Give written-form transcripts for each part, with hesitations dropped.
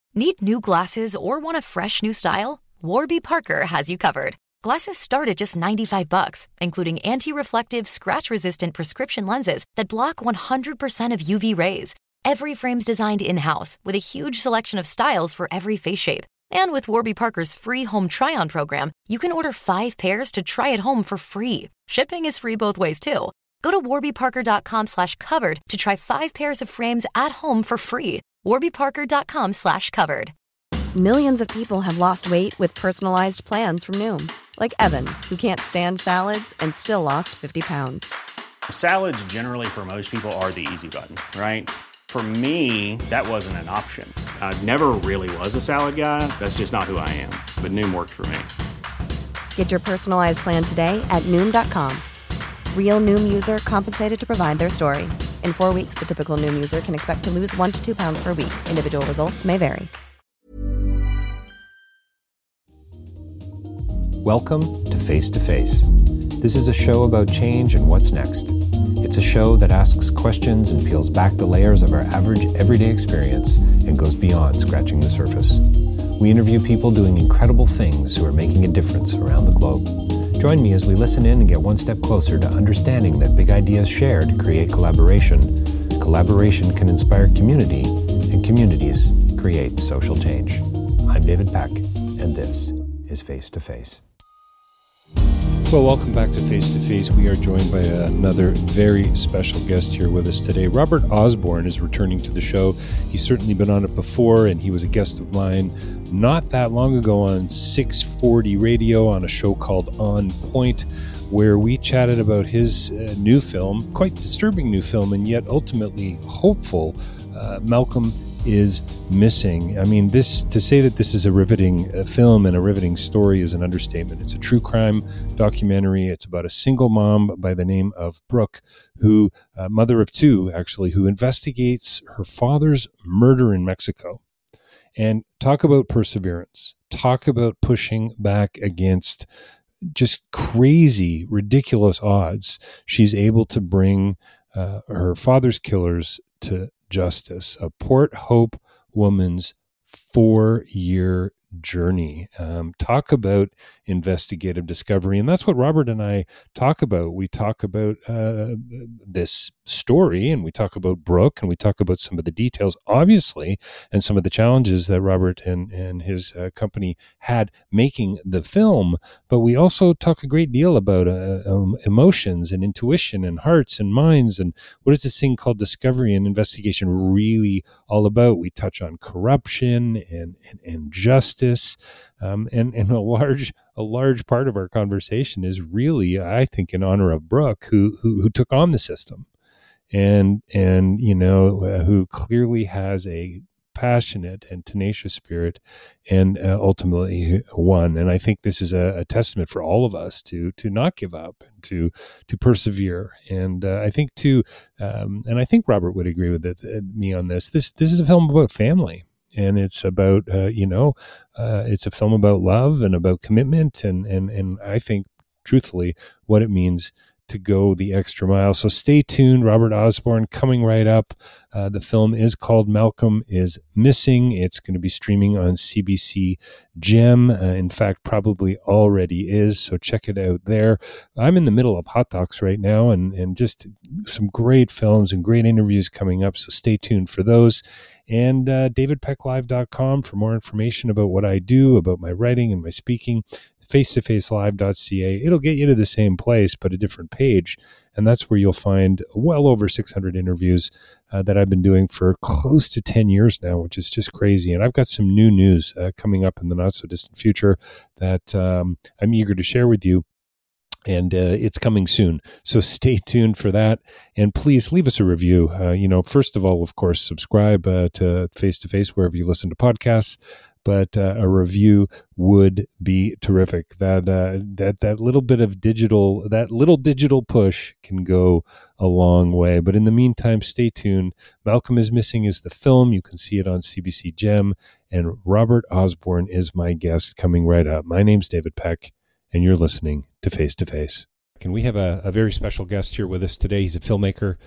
Need new glasses or want a fresh new style? Warby Parker has you covered. Glasses start at just $95, including anti-reflective, scratch-resistant prescription lenses that block 100% of UV rays. Every frame's designed in-house with a huge selection of styles for every face shape. And with Warby Parker's free home try-on program, you can order 5 pairs to try at home for free. Shipping is free both ways, too. Go to warbyparker.com/covered to try 5 pairs of frames at home for free. warbyparker.com/covered. Millions of people have lost weight with personalized plans from Noom. Like Evan, who can't stand salads and still lost 50 pounds. Salads generally for most people are the easy button, right? For me, that wasn't an option. I never really was a salad guy. That's just not who I am. But Noom worked for me. Get your personalized plan today at Noom.com. Real Noom user compensated to provide their story. In 4 weeks, the typical Noom user can expect to lose 1 to 2 pounds per week. Individual results may vary. Welcome to Face to Face. This is a show about change and what's next. It's a show that asks questions and peels back the layers of our average everyday experience and goes beyond scratching the surface. We interview people doing incredible things who are making a difference around the globe. Join me as we listen in and get one step closer to understanding that big ideas shared create collaboration. Collaboration can inspire community, and communities create social change. I'm David Peck, and this is Face to Face. Well, welcome back to Face to Face. We are joined by another very special guest here with us today. Robert Osborne is returning to the show. He's certainly been on it before, and he was a guest of mine not that long ago on 640 Radio on a show called On Point, where we chatted about his new film, quite disturbing new film, and yet ultimately hopeful, Malcolm is Missing. I mean, to say that this is a riveting film and a riveting story is an understatement. It's a true crime documentary. It's about a single mom by the name of Brooke, who, mother of 2, actually, who investigates her father's murder in Mexico. And talk about perseverance. Talk about pushing back against just crazy, ridiculous odds. She's able to bring her father's killers to justice. A Port Hope woman's 4-year journey. Talk about investigative discovery. And that's what Robert and I talk about. We talk about this story, and we talk about Brooke, and we talk about some of the details, obviously, and some of the challenges that Robert and his company had making the film. But we also talk a great deal about emotions and intuition and hearts and minds, and what is this thing called discovery and investigation really all about. We touch on corruption and justice, and a large part of our conversation is really, I think, in honor of Brooke, who took on the system, and who clearly has a passionate and tenacious spirit, and ultimately won. And I think this is a testament for all of us to not give up and to persevere. And I think too, and I think Robert would agree with me on this. This is a film about family. And it's about, it's a film about love and about commitment. And I think, truthfully, what it means to go the extra mile. So stay tuned. Robert Osborne coming right up. The film is called Malcolm is Missing. It's going to be streaming on CBC Gem. In fact, probably already is. So check it out there. I'm in the middle of Hot Docs right now, and just some great films and great interviews coming up. So stay tuned for those. And davidpecklive.com for more information about what I do, about my writing and my speaking. Face2facelive.ca. It'll get you to the same place, but a different page. And that's where you'll find well over 600 interviews that I've been doing for close to 10 years now, which is just crazy. And I've got some new news coming up in the not so distant future that I'm eager to share with you. And it's coming soon. So stay tuned for that. And please leave us a review. First of all, of course, subscribe to Face to Face wherever you listen to podcasts. But a review would be terrific. That little bit of digital push can go a long way. But in the meantime, stay tuned. Malcolm is Missing is the film. You can see it on CBC Gem. And Robert Osborne is my guest coming right up. My name's David Peck, and you're listening to Face to Face. And we have a very special guest here with us today. He's a filmmaker.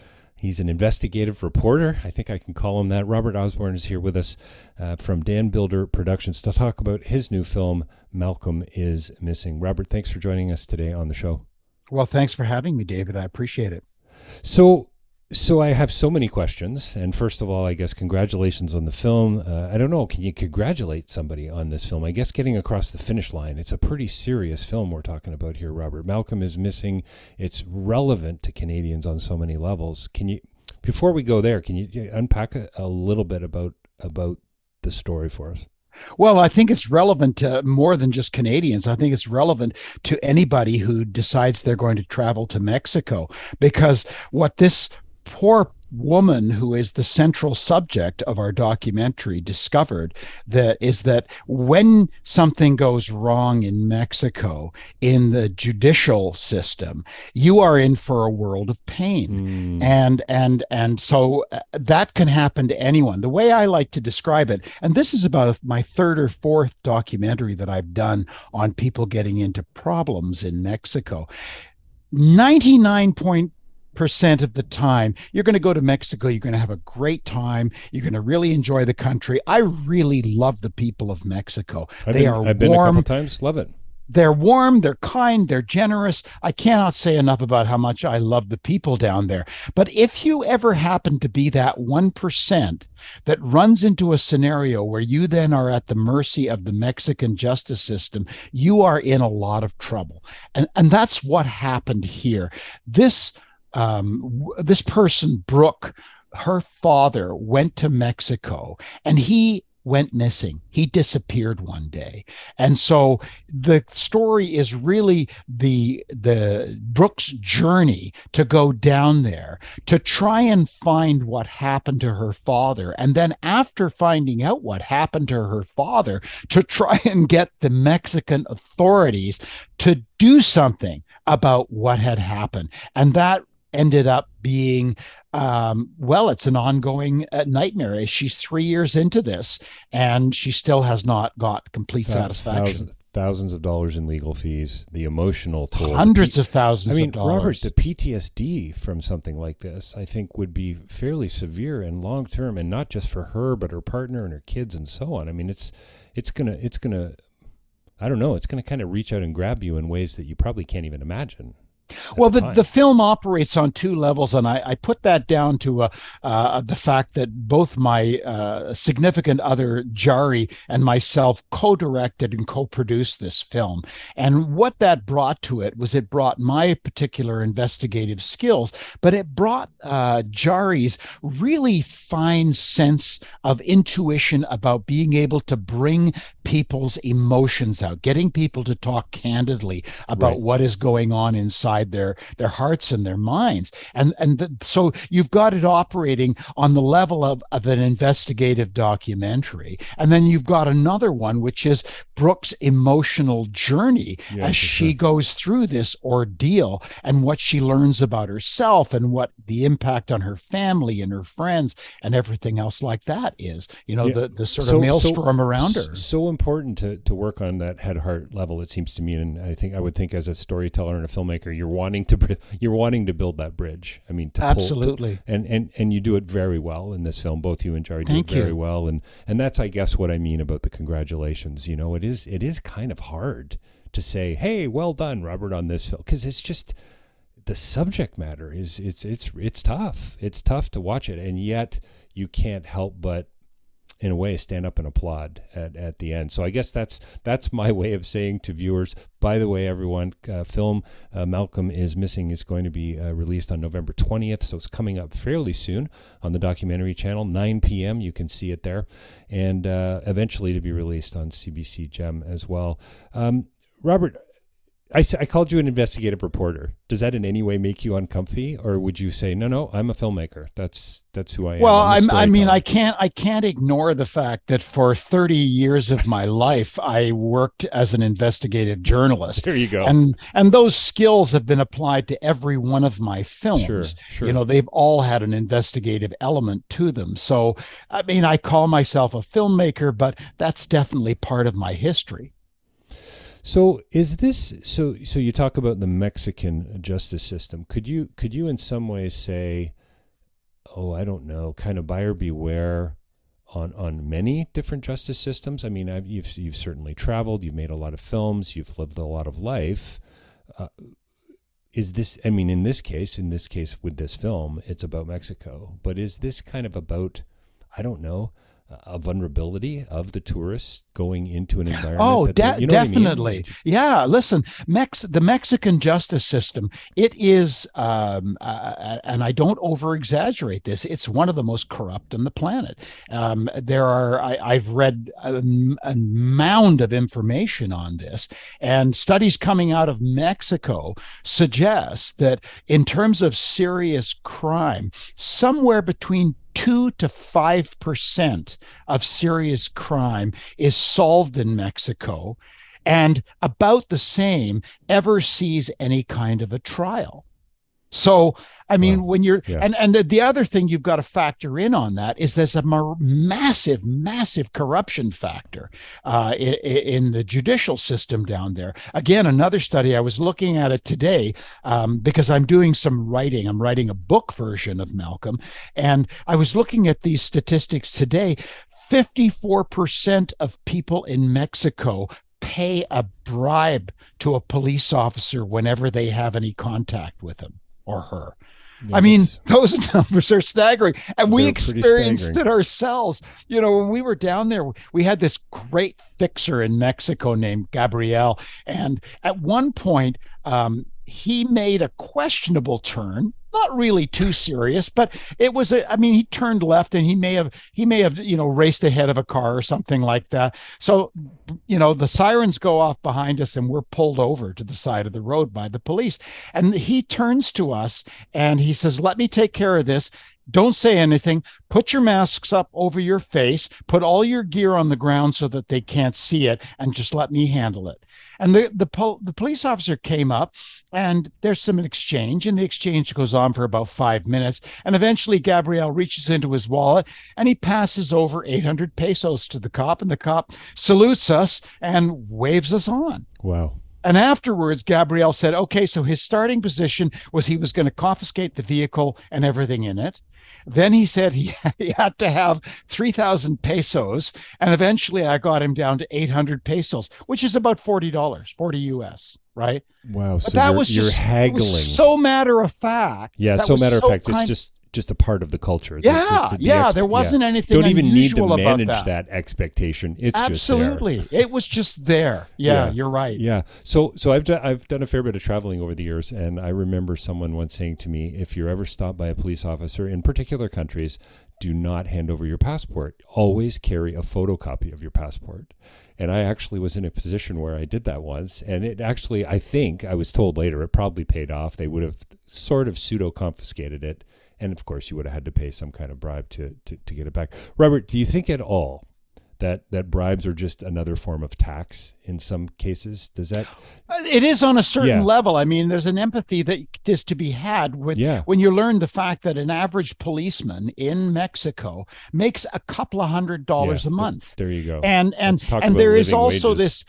He's an investigative reporter. I think I can call him that. Robert Osborne is here with us from Dan Builder Productions to talk about his new film, Malcolm is Missing. Robert, thanks for joining us today on the show. Well, thanks for having me, David. I appreciate it. So I have so many questions. And first of all, I guess congratulations on the film. I don't know, can you congratulate somebody on this film? I guess getting across the finish line, it's a pretty serious film we're talking about here, Robert. Malcolm is Missing. It's relevant to Canadians on so many levels. Before we go there, can you unpack a little bit about the story for us? Well, I think it's relevant to more than just Canadians. I think it's relevant to anybody who decides they're going to travel to Mexico, because what this poor woman, who is the central subject of our documentary, discovered is that when something goes wrong in Mexico in the judicial system, you are in for a world of pain. And so that can happen to anyone. The way I like to describe it, and this is about my third or fourth documentary that I've done on people getting into problems in Mexico, 99% of the time you're going to go to Mexico, you're going to have a great time, you're going to really enjoy the country. I really love the people of Mexico. I've been a couple times. Love it. They're warm, they're kind, they're generous. I cannot say enough about how much I love the people down there. But if you ever happen to be that 1% that runs into a scenario where you then are at the mercy of the Mexican justice system, you are in a lot of trouble. And that's what happened here. This person, Brooke, her father went to Mexico and he went missing. He disappeared one day. And so the story is really the Brooke's journey to go down there to try and find what happened to her father. And then after finding out what happened to her father, to try and get the Mexican authorities to do something about what had happened. And that ended up being, it's an ongoing nightmare. She's 3 years into this, and she still has not got complete satisfaction. Thousands of dollars in legal fees, the emotional toll. Hundreds of thousands of dollars. Robert, the PTSD from something like this, I think, would be fairly severe and long-term, and not just for her, but her partner and her kids and so on. I mean, it's gonna, I don't know, it's gonna kind of reach out and grab you in ways that you probably can't even imagine. Well, the film operates on two levels, and I put that down to the fact that both my significant other, Jari, and myself co-directed and co-produced this film. And what that brought to it was it brought my particular investigative skills, but it brought Jari's really fine sense of intuition about being able to bring people's emotions out, getting people to talk candidly about what is going on inside their hearts and their minds. So you've got it operating on the level of an investigative documentary. And then you've got another one, which is Brooke's emotional journey as she goes through this ordeal and what she learns about herself and what the impact on her family and her friends and everything else like that is, the sort of maelstrom around her. So important to work on that head-heart level, it seems to me. And I would think as a storyteller and a filmmaker, you're wanting to build that bridge. I mean, absolutely. And you do it very well in this film. Both you and Jari do it very well. And that's, I guess, what I mean about the congratulations. It is kind of hard to say, hey, well done, Robert, on this film, because it's just the subject matter is it's tough. It's tough to watch it, and yet you can't help but, in a way, stand up and applaud at the end. So I guess that's my way of saying to viewers, by the way, everyone, film Malcolm is Missing is going to be released on November 20th, so it's coming up fairly soon on the Documentary Channel, 9 p.m. You can see it there, and eventually to be released on CBC Gem as well. Robert, I called you an investigative reporter. Does that in any way make you uncomfy, or would you say, no, I'm a filmmaker? That's who I am. Well, I can't ignore the fact that for 30 years of my life, I worked as an investigative journalist. There you go. And those skills have been applied to every one of my films. Sure. They've all had an investigative element to them. So, I call myself a filmmaker, but that's definitely part of my history. So is this so you talk about the Mexican justice system. Could you in some ways say I don't know, kind of buyer beware on many different justice systems. I mean, you've certainly traveled, you've made a lot of films, you've lived a lot of life. Is this, I mean, in this case with this film, it's about Mexico, but is this kind of about, I don't know, a vulnerability of the tourists going into an environment? Oh, definitely. I mean? Yeah. Listen, the Mexican justice system, it is, and I don't over exaggerate this, it's one of the most corrupt on the planet. I've read a mound of information on this, and studies coming out of Mexico suggest that in terms of serious crime, somewhere between 2 to 5% of serious crime is solved in Mexico, and about the same ever sees any kind of a trial. So, I mean, when you're, and the other thing you've got to factor in on that is there's a massive corruption factor in the judicial system down there. Again, another study, I was looking at it today because I'm doing some writing. I'm writing a book version of Malcolm. And I was looking at these statistics today. 54% of people in Mexico pay a bribe to a police officer whenever they have any contact with him or her. Yeah, I mean, those numbers are staggering. And we experienced it ourselves. You know, when we were down there, we had this great fixer in Mexico named Gabriel. And at one point, he made a questionable turn, not really too serious, but it was he turned left and he may have, raced ahead of a car or something like that. So, the sirens go off behind us and we're pulled over to the side of the road by the police. And he turns to us and he says, "Let me take care of this. Don't say anything. Put your masks up over your face. Put all your gear on the ground so that they can't see it, and just let me handle it." And the police officer came up, and there's some exchange, and the exchange goes on for about 5 minutes. And eventually, Gabriel reaches into his wallet, and he passes over 800 pesos to the cop, and the cop salutes us and waves us on. Wow. And afterwards, Gabriel said, okay, so his starting position was he was going to confiscate the vehicle and everything in it. Then he said he had to have 3,000 pesos. And eventually I got him down to 800 pesos, which is about $40, 40 US, right? Wow. But so that you're, was just haggling. It was so matter of fact. Yeah, so matter of fact. It's just a part of the culture. There wasn't anything Don't even need to unusual about manage that expectation. It's absolutely just there. It was just there. Yeah, you're right. Yeah. So I've done a fair bit of traveling over the years, and I remember someone once saying to me, if you're ever stopped by a police officer in particular countries, do not hand over your passport. Always carry a photocopy of your passport. And I actually was in a position where I did that once, and it actually, I think, I was told later, it probably paid off. They would have sort of pseudo-confiscated it. And of course, you would have had to pay some kind of bribe to get it back. Robert, do you think at all that bribes are just another form of tax in some cases? Does that? It is on a certain level. I mean, there's an empathy that is to be had with when you learn the fact that an average policeman in Mexico makes a couple of $100 a month. There you go. And there is also wages.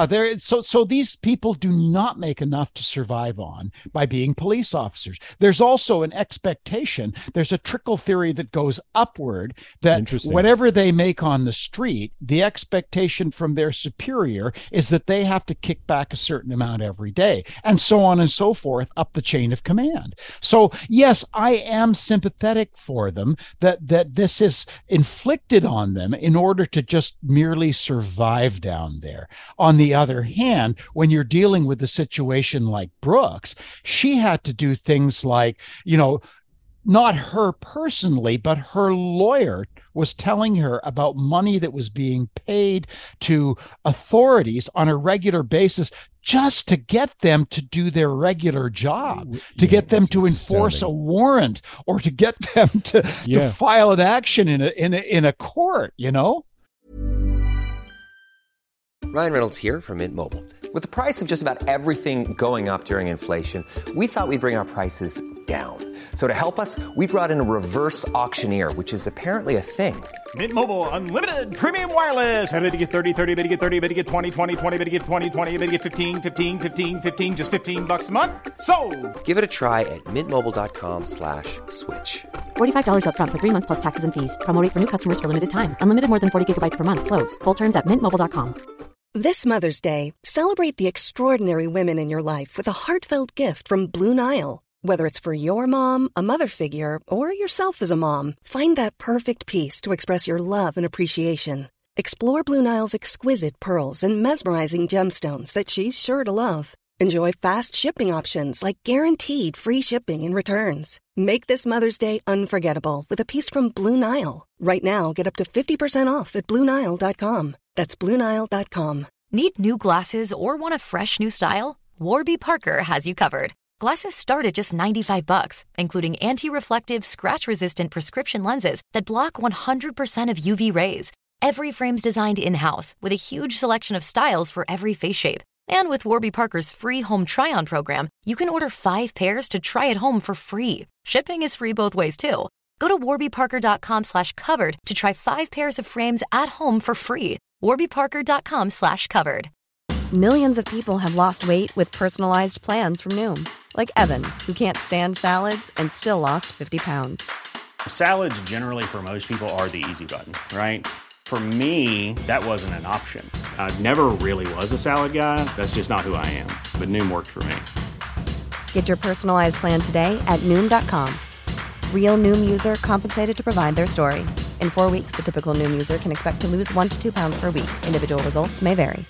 So these people do not make enough to survive on by being police officers. There's also an expectation. There's a trickle theory that goes upward that whatever they make on the street, the expectation from their superior is that they have to kick back a certain amount every day, and so on and so forth up the chain of command. So yes, I am sympathetic for them that this is inflicted on them in order to just merely survive down there. On the other hand, when you're dealing with a situation like Brooks, she had to do things like, not her personally, but her lawyer was telling her about money that was being paid to authorities on a regular basis just to get them to do their regular job, to get them to enforce a warrant, or to get them to file an action in a court, Ryan Reynolds here from Mint Mobile. With the price of just about everything going up during inflation, we thought we'd bring our prices down. So to help us, we brought in a reverse auctioneer, which is apparently a thing. Mint Mobile Unlimited Premium Wireless. How to get 30, 30, bit to get 30, bit to get 20, 20, 20, bit to get 20, 20, bit to get 15, 15, 15, 15, just $15 a month? Sold! Give it a try at mintmobile.com/switch. $45 up front for 3 months plus taxes and fees. Promo rate for new customers for limited time. Unlimited more than 40 gigabytes per month. Slows full terms at mintmobile.com. This Mother's Day, celebrate the extraordinary women in your life with a heartfelt gift from Blue Nile. Whether it's for your mom, a mother figure, or yourself as a mom, find that perfect piece to express your love and appreciation. Explore Blue Nile's exquisite pearls and mesmerizing gemstones that she's sure to love. Enjoy fast shipping options like guaranteed free shipping and returns. Make this Mother's Day unforgettable with a piece from Blue Nile. Right now, get up to 50% off at BlueNile.com. That's BlueNile.com. Need new glasses or want a fresh new style? Warby Parker has you covered. Glasses start at just $95, including anti-reflective, scratch-resistant prescription lenses that block 100% of UV rays. Every frame's designed in-house with a huge selection of styles for every face shape. And with Warby Parker's free home try-on program, you can order 5 pairs to try at home for free. Shipping is free both ways, too. Go to warbyparker.com/covered to try 5 pairs of frames at home for free. warbyparker.com/covered. Millions of people have lost weight with personalized plans from Noom. Like Evan, who can't stand salads and still lost 50 pounds. Salads generally for most people are the easy button, right? For me, that wasn't an option. I never really was a salad guy. That's just not who I am. But Noom worked for me. Get your personalized plan today at Noom.com. Real Noom user compensated to provide their story. In 4 weeks, the typical Noom user can expect to lose 1 to 2 pounds per week. Individual results may vary.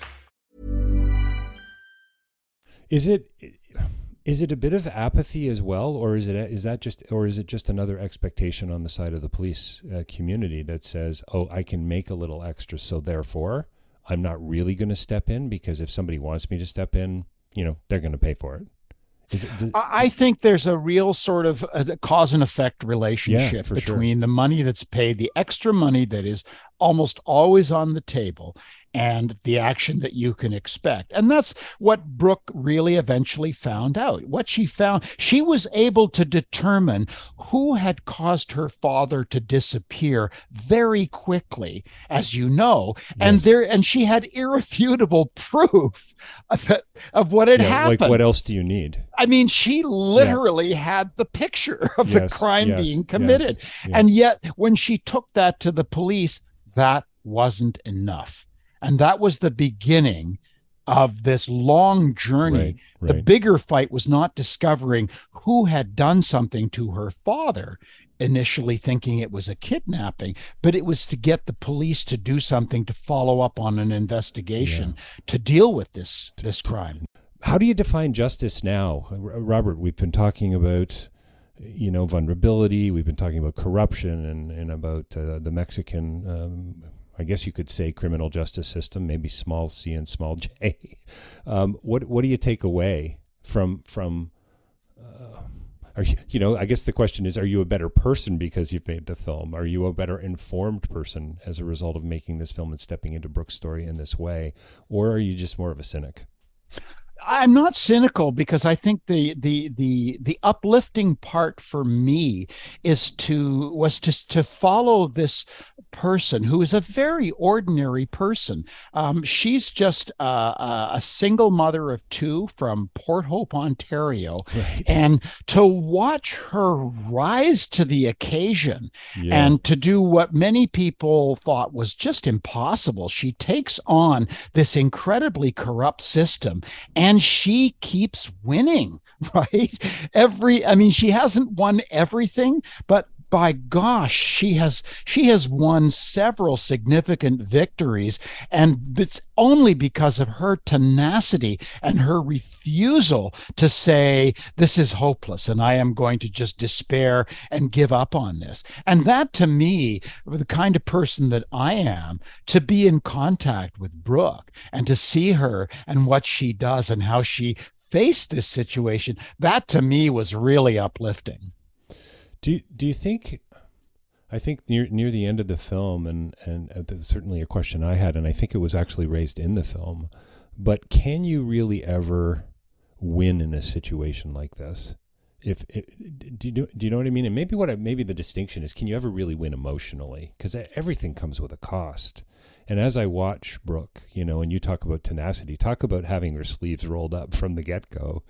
Is it a bit of apathy as well, or is it just another expectation on the side of the police community that says, oh, I can make a little extra, so therefore I'm not really going to step in, because if somebody wants me to step in, they're going to pay for it. I think there's a real sort of a cause and effect relationship between the money that's paid, the extra money that is almost always on the table, and the action that you can expect. And that's what Brooke really eventually found out. What she found, she was able to determine who had caused her father to disappear very quickly, as you know, yes. and she had irrefutable proof of what had happened. Like, what else do you need? I mean, she literally had the picture of the crime being committed. Yes. And yet, when she took that to the police, that wasn't enough. And that was the beginning of this long journey. Right. The bigger fight was not discovering who had done something to her father, initially thinking it was a kidnapping, but it was to get the police to do something to follow up on an investigation to deal with this crime. How do you define justice now? Robert, we've been talking about vulnerability. We've been talking about corruption and about the Mexican I guess you could say criminal justice system, maybe small c and small j. What do you take away from are you, I guess the question is, are you a better person because you've made the film? Are you a better informed person as a result of making this film and stepping into Brooke's story in this way? Or are you just more of a cynic? I'm not cynical, because I think the uplifting part for me was to follow this person who is a very ordinary person. She's just a single mother of 2 from Port Hope, Ontario, and to watch her rise to the occasion and to do what many people thought was just impossible. She takes on this incredibly corrupt system, and she keeps winning, right? She hasn't won everything, but by gosh, she has won several significant victories, and it's only because of her tenacity and her refusal to say, this is hopeless and I am going to just despair and give up on this. And that, to me, the kind of person that I am, to be in contact with Brooke and to see her and what she does and how she faced this situation, that to me was really uplifting. Do you think? I think near the end of the film, and that's certainly a question I had, and I think it was actually raised in the film. But can you really ever win in a situation like this? do you know what I mean? And maybe the distinction is, can you ever really win emotionally? Because everything comes with a cost. And as I watch Brooke, and you talk about tenacity, talk about having her sleeves rolled up from the get-go,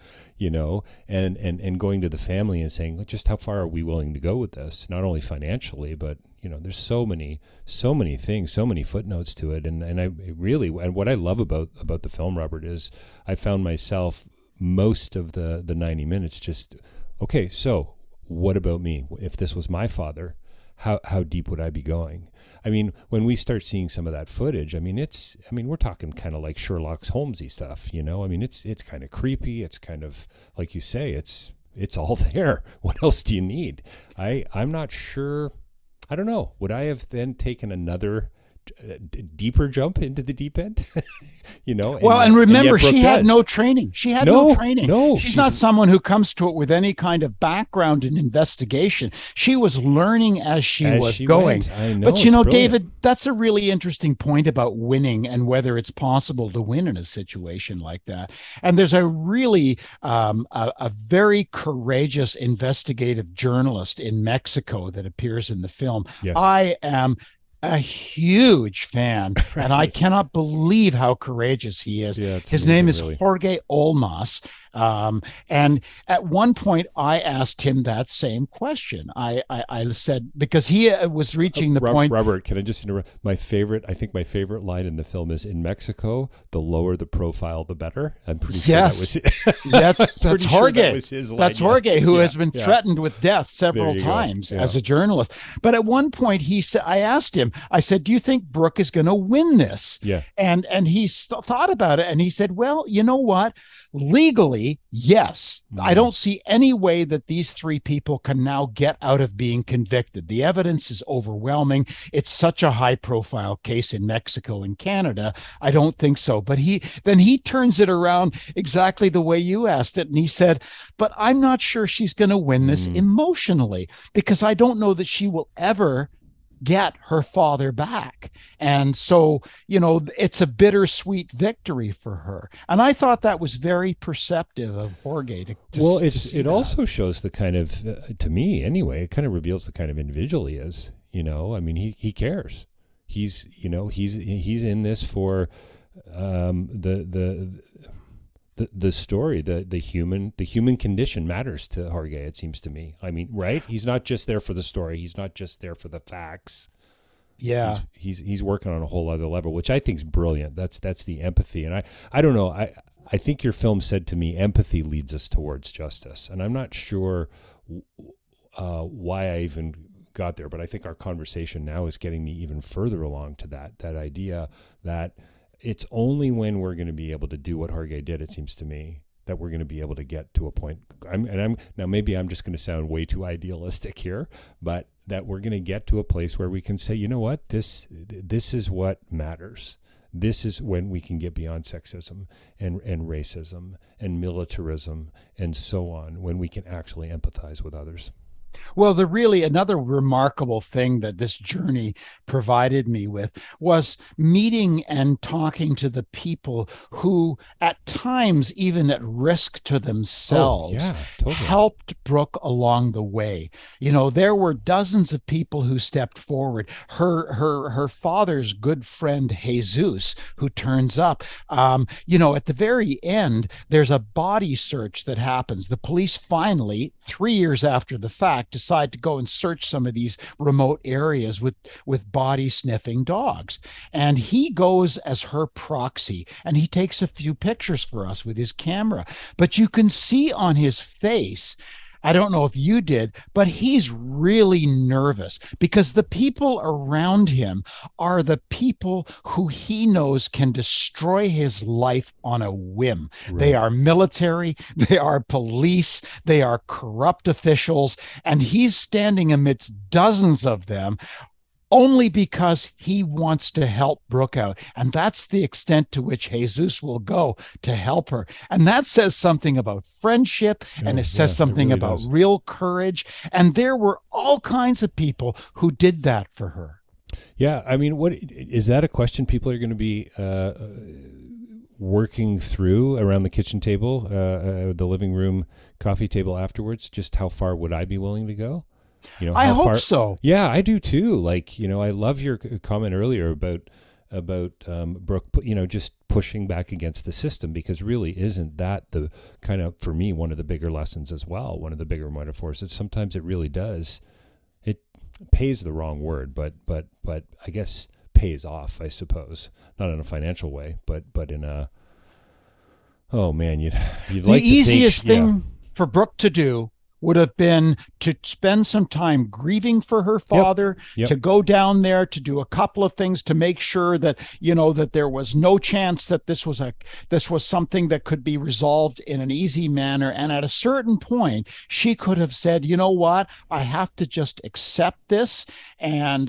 and going to the family and saying, just how far are we willing to go with this? Not only financially, but, there's so many things, so many footnotes to it. And what I love about the film, Robert, is I found myself most of the 90 minutes just, okay, so what about me? If this was my father, how deep would I be going? I mean, when we start seeing some of that footage, we're talking kind of like Sherlock Holmesy stuff, I mean, it's kind of creepy. It's kind of, like you say, it's all there. What else do you need? I'm not sure. I don't know. Would I have then taken another deeper jump into the deep end? And remember, she had no training. She had no training. No, she's not someone who comes to it with any kind of background in investigation. She was learning as she was going. I know, but David, that's a really interesting point about winning and whether it's possible to win in a situation like that. And there's a really a very courageous investigative journalist in Mexico that appears in the film. Yes. I am a huge fan, and I cannot believe how courageous he is. Yeah, his name is Jorge Olmas. And at one point I asked him that same question. I said, because he was reaching the point. Robert, can I just interrupt? I think my favorite line in the film is, in Mexico, the lower the profile, the better. I'm pretty sure that was it. That's Jorge. That was his line, that's Jorge, who has been threatened with death several times as a journalist. But at one point he said, I asked him, I said, do you think Brooke is going to win this? Yeah. And he thought about it, and he said, well, you know what? Legally, yes. I don't see any way that these three people can now get out of being convicted. The evidence is overwhelming. It's such a high-profile case in Mexico and Canada. I don't think so. But he turns it around exactly the way you asked it, and he said, but I'm not sure she's going to win this emotionally, because I don't know that she will ever get her father back. And so, it's a bittersweet victory for her. And I thought that was very perceptive of Jorge. It also shows the kind of, to me anyway, it kind of reveals the kind of individual he is. I mean, he cares. He's in this for the story, the human condition matters to Jorge, it seems to me. I mean, right? He's not just there for the story. He's not just there for the facts. Yeah. He's working on a whole other level, which I think is brilliant. That's the empathy. And I don't know. I think your film said to me, empathy leads us towards justice. And I'm not sure why I even got there, but I think our conversation now is getting me even further along to that idea that it's only when we're going to be able to do what Jorge did, it seems to me, that we're going to be able to get to a point. Now maybe I'm just going to sound way too idealistic here, but that we're going to get to a place where we can say, you know what, this is what matters. This is when we can get beyond sexism and racism and militarism and so on, when we can actually empathize with others. Well, another remarkable thing that this journey provided me with was meeting and talking to the people who, at times, even at risk to themselves, helped Brooke along the way. There were dozens of people who stepped forward. Her father's good friend, Jesus, who turns up. At the very end, there's a body search that happens. The police finally, 3 years after the fact, decide to go and search some of these remote areas with body sniffing dogs. And he goes as her proxy, and he takes a few pictures for us with his camera. But you can see on his face, I don't know if you did, but he's really nervous because the people around him are the people who he knows can destroy his life on a whim. Right. They are military, they are police, they are corrupt officials, and he's standing amidst dozens of them only because he wants to help Brooke out. And that's the extent to which Jesus will go to help her. And that says something about friendship, and it says something really about real courage. And there were all kinds of people who did that for her. Yeah. I mean, what is that a question people are going to be working through around the kitchen table, the living room coffee table afterwards, just how far would I be willing to go? I hope so. Yeah, I do too. Like, I love your comment earlier about Brooke, just pushing back against the system, because really isn't that the kind of, for me, one of the bigger lessons as well, one of the bigger metaphors, that sometimes it really does, it pays the wrong word, but I guess pays off, I suppose, not in a financial way, but in a, oh man, you'd like the easiest thing for Brooke to do would have been to spend some time grieving for her father, to go down there, to do a couple of things to make sure that, that there was no chance that this was something that could be resolved in an easy manner. And at a certain point, she could have said, you know what, I have to just accept this. And,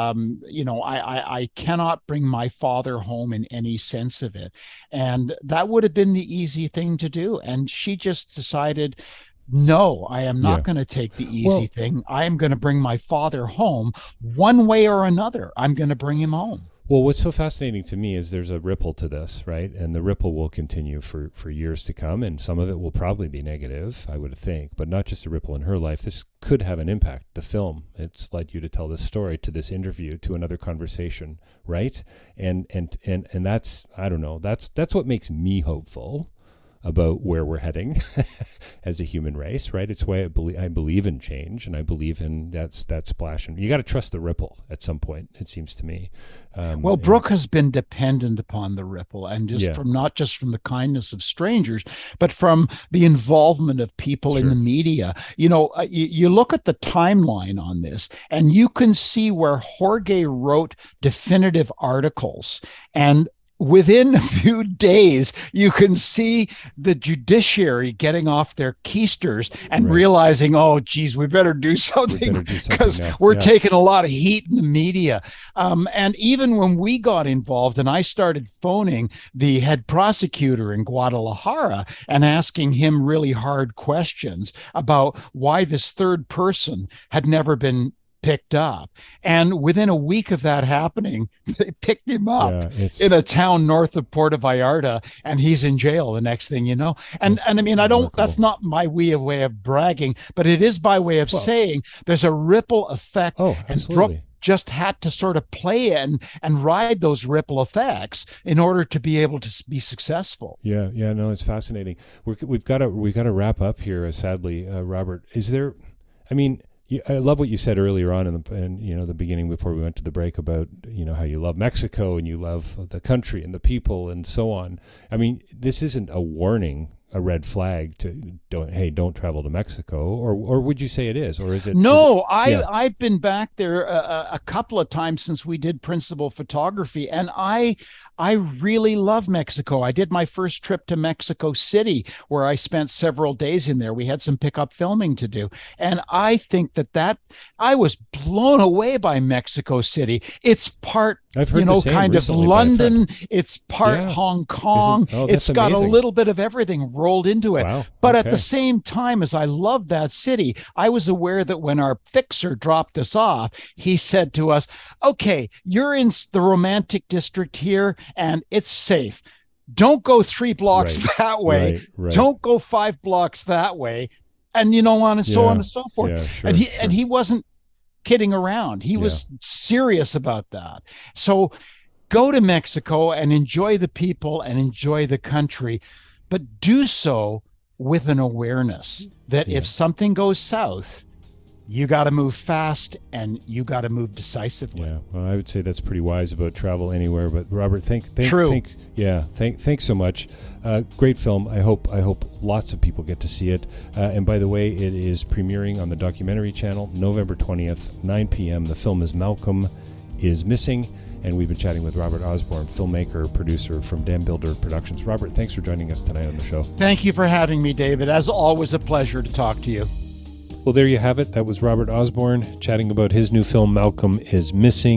I cannot bring my father home in any sense of it. And that would have been the easy thing to do. And she just decided, no, I am not going to take the easy thing. I am going to bring my father home one way or another. I'm going to bring him home. Well, what's so fascinating to me is there's a ripple to this, right? And the ripple will continue for years to come. And some of it will probably be negative, I would think, but not just a ripple in her life. This could have an impact. The film, it's led you to tell this story, to this interview, to another conversation, right? And that's, I don't know, that's what makes me hopeful about where we're heading as a human race, right? It's why I believe in change, and I believe in that splash. And you got to trust the ripple at some point, it seems to me. Brooke has been dependent upon the ripple, and not just from the kindness of strangers, but from the involvement of people in the media. You look at the timeline on this, and you can see where Jorge wrote definitive articles, and within a few days, you can see the judiciary getting off their keisters and realizing, oh, geez, we better do something because we're taking a lot of heat in the media. And even when we got involved and I started phoning the head prosecutor in Guadalajara and asking him really hard questions about why this third person had never been picked up. And within a week of that happening, they picked him up in a town north of Puerto Vallarta, and he's in jail the next thing you know. And I mean, that's not my way of bragging, but it is by way of saying there's a ripple effect. Oh, and Brooke just had to sort of play and ride those ripple effects in order to be able to be successful. Yeah, no, it's fascinating. We've got to wrap up here, sadly, Robert. I love what you said earlier on in the beginning before we went to the break about, how you love Mexico and you love the country and the people and so on. I mean, this isn't a warning, a red flag to don't travel to Mexico, or would you say it is, or is it? No, I've been back there a couple of times since we did principal photography, and I really love Mexico. I did my first trip to Mexico City, where I spent several days in there. We had some pickup filming to do, and I think that I was blown away by Mexico City. It's part, I've heard kind of London. It's part Hong Kong. It's got amazing. A little bit of everything rolled into it. Wow. But at the same time, as I loved that city, I was aware that when our fixer dropped us off, he said to us, okay, you're in the romantic district here and it's safe. Don't go 3 blocks that way. Right. Don't go 5 blocks that way. And on and so on and so forth. Yeah, sure, and he wasn't kidding around. He was serious about that. So go to Mexico and enjoy the people and enjoy the country, but do so with an awareness that if something goes south, you got to move fast and you got to move decisively. Yeah, well, I would say that's pretty wise about travel anywhere. But Robert, thanks so much. Great film. I hope lots of people get to see it. And by the way, it is premiering on the Documentary Channel November 20th, 9 p.m. The film is Malcolm is Missing. And we've been chatting with Robert Osborne, filmmaker, producer from Dam Builder Productions. Robert, thanks for joining us tonight on the show. Thank you for having me, David. As always, a pleasure to talk to you. Well, there you have it. That was Robert Osborne chatting about his new film, Malcolm is Missing.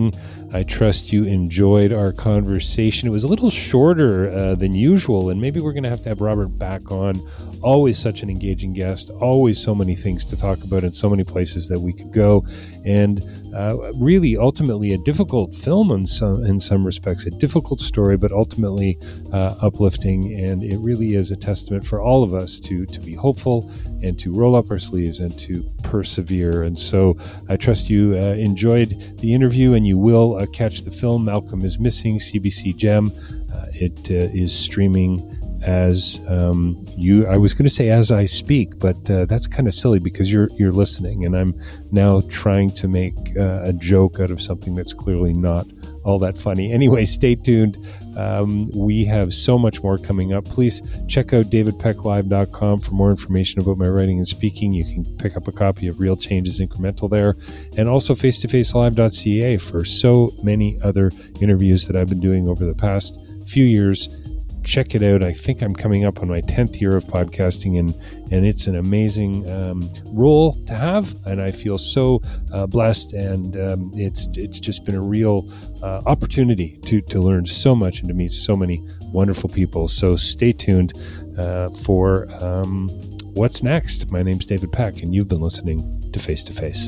I trust you enjoyed our conversation. It was a little shorter than usual, and maybe we're going to have Robert back on. Always such an engaging guest, always so many things to talk about and so many places that we could go. And really, ultimately, a difficult film in some respects, a difficult story, but ultimately uplifting. And it really is a testament for all of us to be hopeful and to roll up our sleeves and to persevere. And so I trust you enjoyed the interview, and you will catch the film Malcolm is Missing, CBC Gem. It is streaming as I was going to say as I speak, but that's kind of silly because you're listening, and I'm now trying to make a joke out of something that's clearly not all that funny. Anyway, stay tuned. We have so much more coming up. Please check out davidpecklive.com for more information about my writing and speaking. You can pick up a copy of Real Change is Incremental there, and also facetofacelive.ca for so many other interviews that I've been doing over the past few years. Check it out. I think I'm coming up on my 10th year of podcasting, and it's an amazing role to have, and I feel so blessed, and it's just been a real opportunity to learn so much and to meet so many wonderful people. So stay tuned for what's next. My name's David Peck, and you've been listening to Face to Face.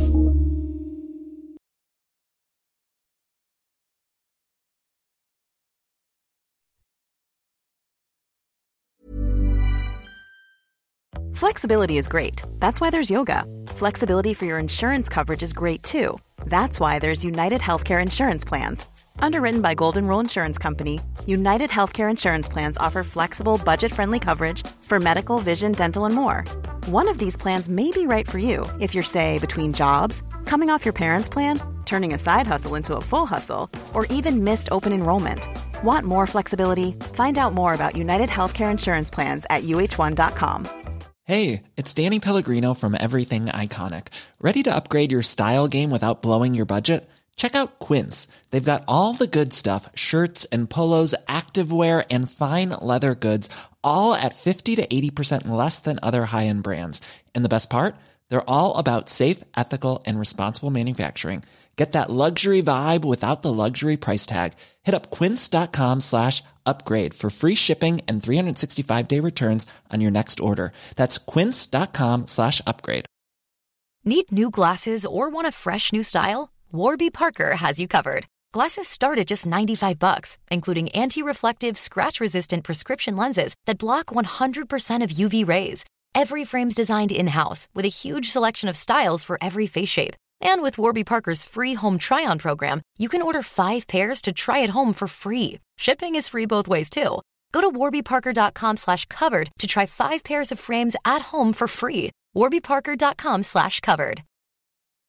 Flexibility is great. That's why there's yoga. Flexibility for your insurance coverage is great too. That's why there's United Healthcare Insurance Plans. Underwritten by Golden Rule Insurance Company, United Healthcare Insurance Plans offer flexible, budget-friendly coverage for medical, vision, dental, and more. One of these plans may be right for you if you're, say, between jobs, coming off your parents' plan, turning a side hustle into a full hustle, or even missed open enrollment. Want more flexibility? Find out more about United Healthcare Insurance Plans at uh1.com. Hey, it's Danny Pellegrino from Everything Iconic. Ready to upgrade your style game without blowing your budget? Check out Quince. They've got all the good stuff, shirts and polos, activewear, and fine leather goods, all at 50 to 80% less than other high-end brands. And the best part? They're all about safe, ethical, and responsible manufacturing. Get that luxury vibe without the luxury price tag. Hit up quince.com/upgrade for free shipping and 365-day returns on your next order. That's quince.com/upgrade. Need new glasses or want a fresh new style? Warby Parker has you covered. Glasses start at just $95, including anti-reflective, scratch-resistant prescription lenses that block 100% of UV rays. Every frame's designed in-house with a huge selection of styles for every face shape. And with Warby Parker's free home try-on program, you can order 5 pairs to try at home for free. Shipping is free both ways, too. Go to warbyparker.com/covered to try 5 pairs of frames at home for free. warbyparker.com/covered.